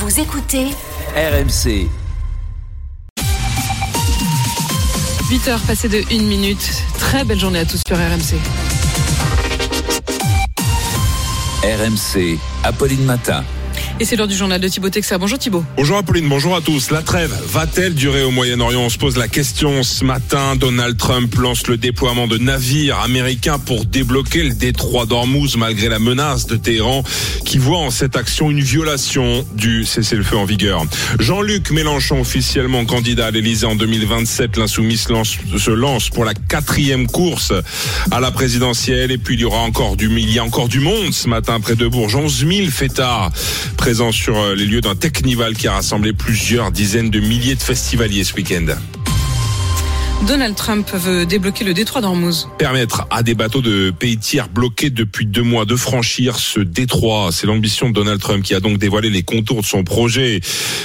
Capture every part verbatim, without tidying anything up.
Vous écoutez R M C. huit heures passées de une minute. Très belle journée à tous sur R M C. R M C, Apolline Matin. Et c'est l'heure du journal de Thibaut Texer. Bonjour Thibaut. Bonjour Apolline, bonjour à tous. La trêve va-t-elle durer au Moyen-Orient ? On se pose la question ce matin. Donald Trump lance le déploiement de navires américains pour débloquer le détroit d'Ormuz malgré la menace de Téhéran qui voit en cette action une violation du cessez-le-feu en vigueur. Jean-Luc Mélenchon, officiellement candidat à l'Élysée en deux mille vingt-sept, l'insoumis lance, se lance pour la quatrième course à la présidentielle. Et puis il y aura encore du, il y a encore du monde ce matin près de Bourges. onze mille fêtards présent sur les lieux d'un Technival qui a rassemblé plusieurs dizaines de milliers de festivaliers ce week-end. Donald Trump veut débloquer le détroit d'Ormuz. Permettre à des bateaux de pays tiers bloqués depuis deux mois de franchir ce détroit. C'est l'ambition de Donald Trump qui a donc dévoilé les contours de son projet.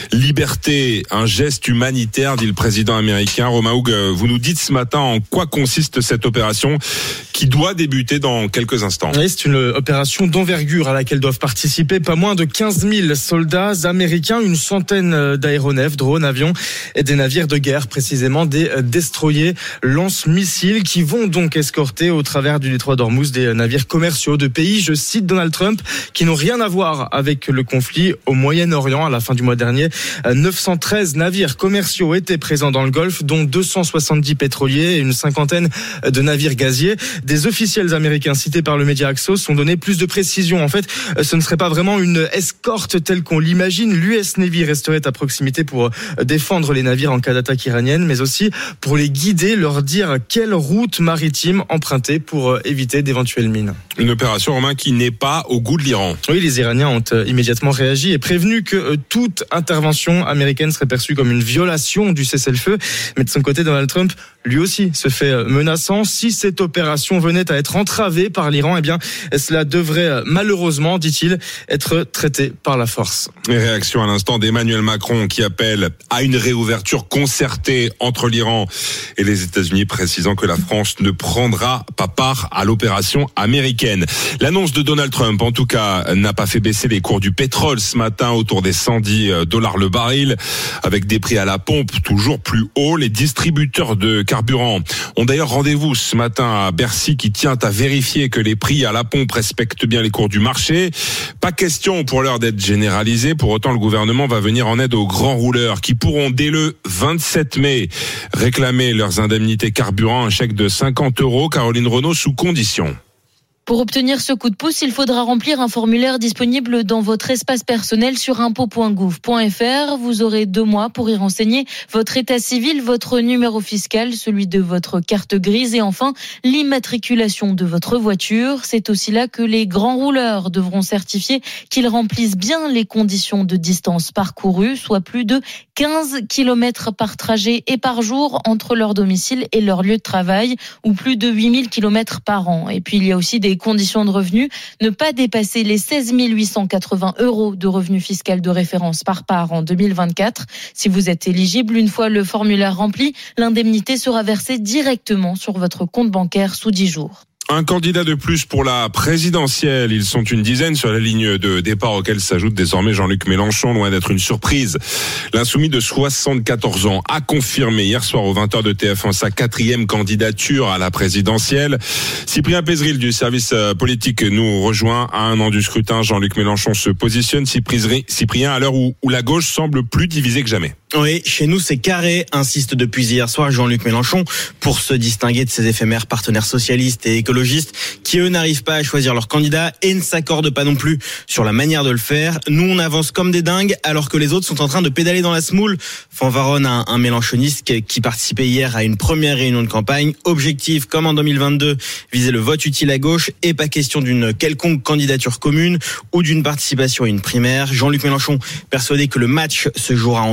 Liberté, un geste humanitaire, dit le président américain. Romain Houg, vous nous dites ce matin en quoi consiste cette opération qui doit débuter dans quelques instants. Oui, c'est une opération d'envergure à laquelle doivent participer pas moins de quinze mille soldats américains, une centaine d'aéronefs, drones, avions et des navires de guerre, précisément des destroyers lance-missiles qui vont donc escorter au travers du détroit d'Ormuz des navires commerciaux de pays, je cite Donald Trump, qui n'ont rien à voir avec le conflit au Moyen-Orient. À la fin du mois dernier, neuf cent treize navires commerciaux étaient présents dans le Golfe, dont deux cent soixante-dix pétroliers et une cinquantaine de navires gaziers. Des officiels américains cités par le média Axios ont donné plus de précisions. En fait, ce ne serait pas vraiment une escorte telle qu'on l'imagine. L'U S Navy resterait à proximité pour défendre les navires en cas d'attaque iranienne, mais aussi pour les guider, leur dire quelle route maritime emprunter pour éviter d'éventuelles mines. Une opération, Romain, qui n'est pas au goût de l'Iran. Oui, les Iraniens ont immédiatement réagi et prévenu que toute intervention américaine serait perçue comme une violation du cessez-le-feu. Mais de son côté, Donald Trump, lui aussi, se fait menaçant. Si cette opération venait à être entravée par l'Iran, eh bien, cela devrait malheureusement, dit-il, être traité par la force. Les réactions à l'instant d'Emmanuel Macron qui appelle à une réouverture concertée entre l'Iran et les États-Unis, précisant que la France ne prendra pas part à l'opération américaine. L'annonce de Donald Trump, en tout cas, n'a pas fait baisser les cours du pétrole ce matin autour des cent dix dollars le baril, avec des prix à la pompe toujours plus hauts. Les distributeurs de carburant ont d'ailleurs rendez-vous ce matin à Bercy qui tient à vérifier que les prix à la pompe respectent bien les cours du marché. Pas question pour l'heure d'être généralisé. Pour autant, le gouvernement va venir en aide aux grands rouleurs qui pourront dès le vingt-sept mai réclamer leurs indemnités carburant, un chèque de cinquante euros. Caroline Renaud, sous condition. Pour obtenir ce coup de pouce, il faudra remplir un formulaire disponible dans votre espace personnel sur impôts point gouv point f r. Vous aurez deux mois pour y renseigner votre état civil, votre numéro fiscal, celui de votre carte grise et enfin l'immatriculation de votre voiture. C'est aussi là que les grands rouleurs devront certifier qu'ils remplissent bien les conditions de distance parcourue, soit plus de quinze kilomètres par trajet et par jour entre leur domicile et leur lieu de travail, ou plus de huit mille kilomètres par an. Et puis il y a aussi des conditions de revenus, ne pas dépasser les seize mille huit cent quatre-vingts euros de revenu fiscal de référence par part en deux mille vingt-quatre. Si vous êtes éligible, une fois le formulaire rempli, l'indemnité sera versée directement sur votre compte bancaire sous dix jours. Un candidat de plus pour la présidentielle. Ils sont une dizaine sur la ligne de départ auquel s'ajoute désormais Jean-Luc Mélenchon, loin d'être une surprise. L'insoumis de soixante-quatorze ans a confirmé hier soir aux vingt heures de T F un sa quatrième candidature à la présidentielle. Cyprien Pézeril du service politique nous rejoint à un an du scrutin. Jean-Luc Mélenchon se positionne. Cyprien, à l'heure où, où la gauche semble plus divisée que jamais. Oui, chez nous c'est carré, insiste depuis hier soir Jean-Luc Mélenchon, pour se distinguer de ses éphémères partenaires socialistes et écologistes qui eux n'arrivent pas à choisir leur candidat et ne s'accordent pas non plus sur la manière de le faire. Nous on avance comme des dingues alors que les autres sont en train de pédaler dans la semoule. Fanvaronne, un, un mélenchoniste qui participait hier à une première réunion de campagne. Objectif, comme en deux mille vingt-deux, viser le vote utile à gauche et pas question d'une quelconque candidature commune ou d'une participation à une primaire. Jean-Luc Mélenchon persuadé que le match se jouera entre lui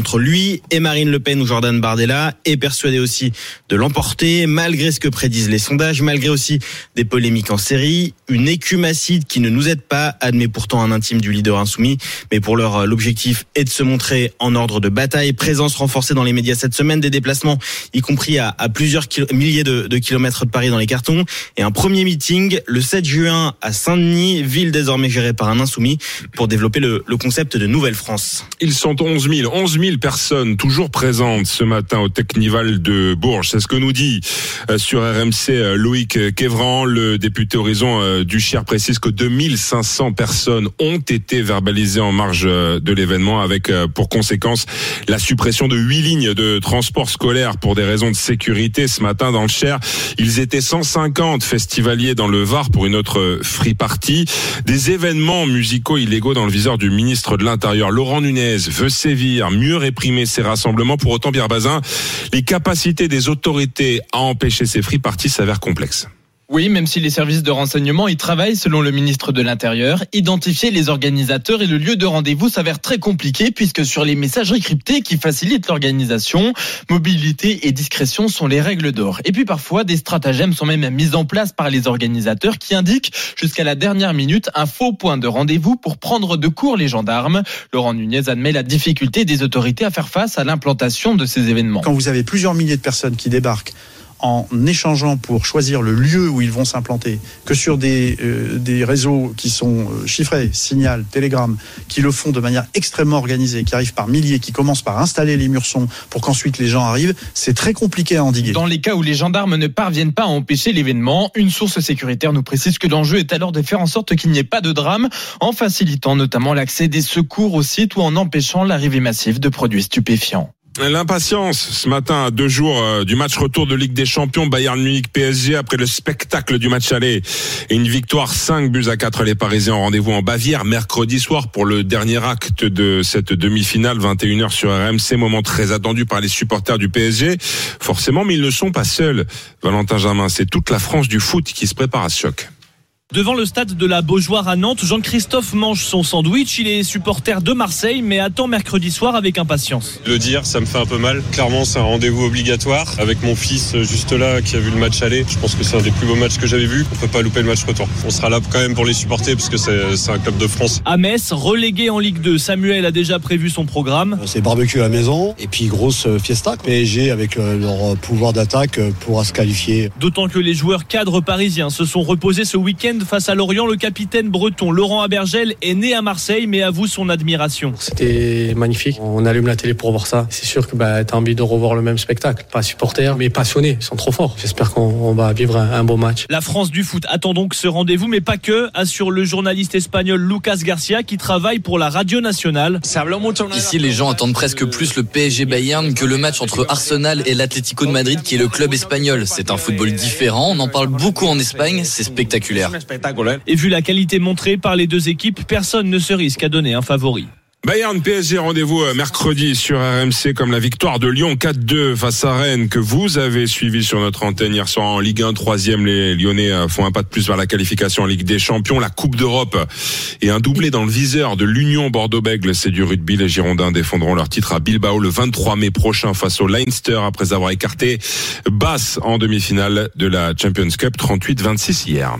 lui et Marine Le Pen ou Jordan Bardella est persuadé aussi de l'emporter, malgré ce que prédisent les sondages, malgré aussi des polémiques en série. Une écume acide qui ne nous aide pas, admet pourtant un intime du leader insoumis. Mais pour l'heure, l'objectif est de se montrer en ordre de bataille. Présence renforcée dans les médias cette semaine, des déplacements, y compris à, à plusieurs kilo, milliers de, de kilomètres de Paris dans les cartons. Et un premier meeting le sept juin à Saint-Denis, ville désormais gérée par un insoumis, pour développer le, le concept de Nouvelle-France. Ils sont onze mille, onze mille personnes toujours présentes ce matin au Technival de Bourges. C'est ce que nous dit euh, sur R M C euh, Loïc Quévran, le député Horizon euh, du Cher, précise que deux mille cinq cents personnes ont été verbalisées en marge euh, de l'événement, avec euh, pour conséquence la suppression de huit lignes de transport scolaire pour des raisons de sécurité. Ce matin dans le Cher, ils étaient cent cinquante festivaliers dans le Var pour une autre free party. Des événements musicaux illégaux dans le viseur du ministre de l'Intérieur. Laurent Nunez veut sévir, mieux réprimer ces rassemblements. Pour autant, Pierre Bazin, les capacités des autorités à empêcher ces free parties s'avèrent complexes. Oui, même si les services de renseignement y travaillent, selon le ministre de l'Intérieur, identifier les organisateurs et le lieu de rendez-vous s'avère très compliqué, puisque sur les messageries cryptées qui facilitent l'organisation, mobilité et discrétion sont les règles d'or. Et puis parfois, des stratagèmes sont même mis en place par les organisateurs qui indiquent jusqu'à la dernière minute un faux point de rendez-vous pour prendre de court les gendarmes. Laurent Nunez admet la difficulté des autorités à faire face à l'implantation de ces événements. Quand vous avez plusieurs milliers de personnes qui débarquent en échangeant pour choisir le lieu où ils vont s'implanter, que sur des, euh, des réseaux qui sont euh, chiffrés, Signal, Telegram, qui le font de manière extrêmement organisée, qui arrivent par milliers, qui commencent par installer les murs son pour qu'ensuite les gens arrivent, c'est très compliqué à endiguer. Dans les cas où les gendarmes ne parviennent pas à empêcher l'événement, une source sécuritaire nous précise que l'enjeu est alors de faire en sorte qu'il n'y ait pas de drame, en facilitant notamment l'accès des secours au site ou en empêchant l'arrivée massive de produits stupéfiants. L'impatience ce matin à deux jours du match retour de Ligue des Champions Bayern Munich P S G après le spectacle du match aller et une victoire cinq buts à quatre. Les Parisiens ont rendez-vous en Bavière mercredi soir pour le dernier acte de cette demi-finale, vingt et une heures sur R M C, moment très attendu par les supporters du P S G forcément, mais ils ne sont pas seuls. Valentin Jamin, c'est toute la France du foot qui se prépare à ce choc. Devant le stade de la Beaujoire à Nantes, Jean-Christophe mange son sandwich. Il est supporter de Marseille, mais attend mercredi soir avec impatience. Le dire, ça me fait un peu mal. Clairement, c'est un rendez-vous obligatoire. Avec mon fils juste là, qui a vu le match aller, je pense que c'est un des plus beaux matchs que j'avais vu. On peut pas louper le match retour. On sera là quand même pour les supporter, parce que c'est, c'est un club de France. À Metz, relégué en Ligue deux, Samuel a déjà prévu son programme. C'est barbecue à la maison, et puis grosse fiesta. P S G, avec leur pouvoir d'attaque, pourra se qualifier. D'autant que les joueurs cadres parisiens se sont reposés ce week-end face à Lorient. Le capitaine breton Laurent Abergel est né à Marseille, mais avoue son admiration. C'était magnifique. On allume la télé pour voir ça. C'est sûr que bah, tu as envie de revoir le même spectacle. Pas supporter, mais passionné. Ils sont trop forts. J'espère qu'on on va vivre un, un beau match. La France du foot attend donc ce rendez-vous, mais pas que, assure le journaliste espagnol Lucas Garcia, qui travaille pour la radio nationale. Ici, les gens attendent presque plus le P S G Bayern que le match entre Arsenal et l'Atlético de Madrid, qui est le club espagnol. C'est un football différent. On en parle beaucoup en Espagne. C'est spectaculaire. Et vu la qualité montrée par les deux équipes, personne ne se risque à donner un favori. Bayern P S G, rendez-vous mercredi sur R M C, comme la victoire de Lyon quatre deux face à Rennes que vous avez suivi sur notre antenne hier soir en Ligue un. Troisième, les Lyonnais font un pas de plus vers la qualification en Ligue des Champions. La Coupe d'Europe et un doublé dans le viseur de l'Union Bordeaux-Bègles. C'est du rugby. Les Girondins défendront leur titre à Bilbao le vingt-trois mai prochain face au Leinster, après avoir écarté Bath en demi-finale de la Champions Cup trente-huit vingt-six hier.